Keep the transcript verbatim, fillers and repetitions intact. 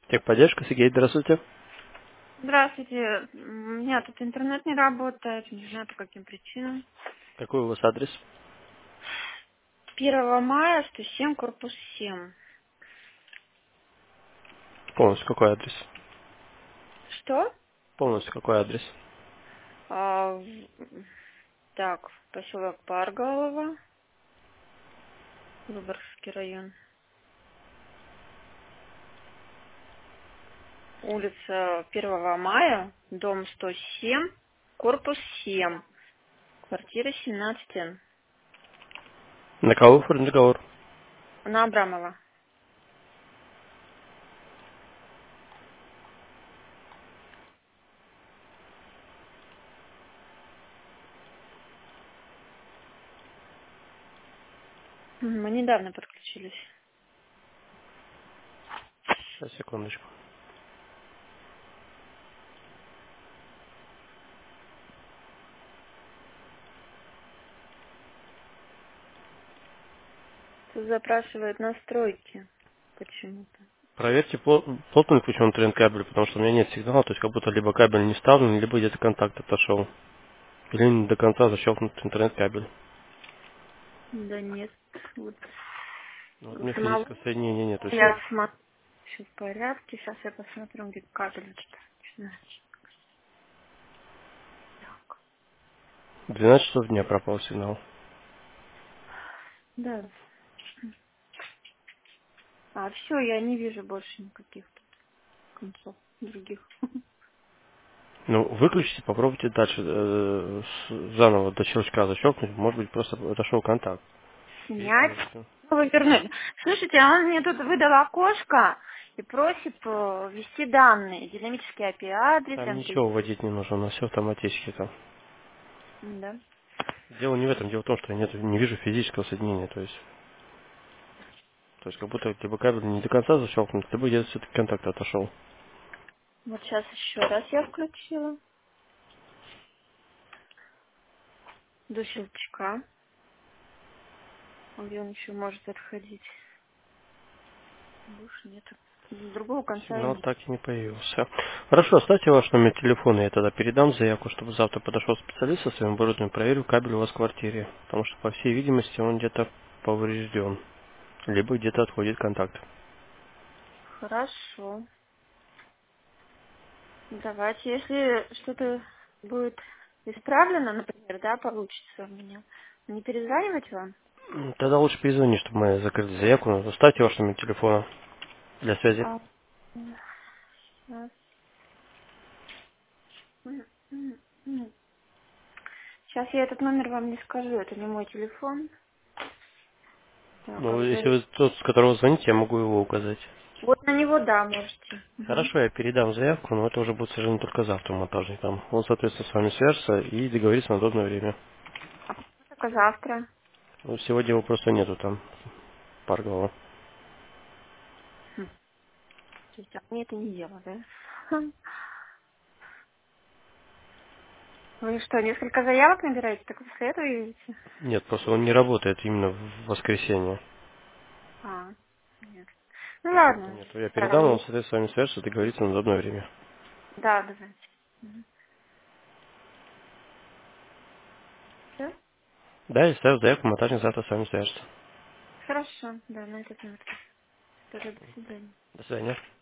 Техподдержка, Сергей, здравствуйте. Здравствуйте. У меня тут интернет не работает, не знаю по каким причинам. Какой у вас адрес? Первого мая, сто семь, корпус семь. Полностью какой адрес? Что? Полностью какой адрес? А, в- так, поселок Парголово, Выборгский район. Улица Первого мая, дом сто семь, корпус семь, квартира семнадцать Н. На кого оформлен договор? На Абрамова. М, Мы недавно подключились. Сейчас, секундочку. Тут запрашивают настройки почему-то. Проверьте пло- плотный включен интернет-кабель, потому что у меня нет сигнала, то есть как будто либо кабель не вставлен, либо где-то контакт отошел. Или не до конца защелкнут интернет-кабель. Да нет, вот Ну, Вот у у меня самого физического соединения нет. То есть я смотрю, все в порядке. Сейчас я посмотрю, где кабель. Так. в двенадцать часов дня пропал сигнал. Да. А, все, я не вижу больше никаких тут концов других. Ну, выключите, попробуйте дальше э, с- заново до щелчка защелкнуть, может быть просто отошел контакт. Видите, Снять. может быть, он- Вы вернули. Слушайте, а он мне тут выдал окошко и просит э, ввести данные. Динамический ай пи адрес, Там эм тэ. ничего вводить не нужно, у нас все автоматически там. Да. Дело не в этом, дело в том, что я нет, не вижу физического соединения, то есть, то есть как будто либо кабель не до конца защелкнут, либо где-то все-таки контакт отошел. Вот сейчас еще раз я включила. До щелчка. Где он еще может отходить? Больше нет. Другого конца и Сигнал нет. так и не появился. Хорошо, оставьте ваш номер телефона, я тогда передам заявку, чтобы завтра подошел специалист со своим оборудованием, проверил кабель у вас в квартире, потому что, по всей видимости, он где-то поврежден, либо где-то отходит контакт. Хорошо. Давайте, если что-то будет исправлено, например, да, получится у меня, не перезванивать вам? М, Тогда лучше перезвони, чтобы мы закрыли заявку. Оставьте ваш номер телефона для связи. А, сейчас. М, м, м. Сейчас я этот номер вам не скажу, это не мой телефон. Так, а Ну, что если ли? вы тот, с которого звоните, я могу его указать. Вот на него, да, можете. Мгм. Хорошо, я передам заявку, но это уже будет, к сожалению, только завтра монтажник там. Он, соответственно, с вами свяжется и договорится на удобное время. Только завтра. Ну, сегодня его просто нету там, Паргова. Хм. То есть, а мне это не дело, да? Хм. Вы что, несколько заявок набираете, так вы после этого едете? Нет, просто он не работает именно в воскресенье. А, нет. Ну Поэтому ладно. нет. Я передам, Да, он, соответственно, с вами свяжется, договорится на удобное время. да, давайте. Все? Да, я ставлю заявку, монтажник завтра с вами свяжется. Хорошо, да, на этот номер. Тогда до свидания. До свидания.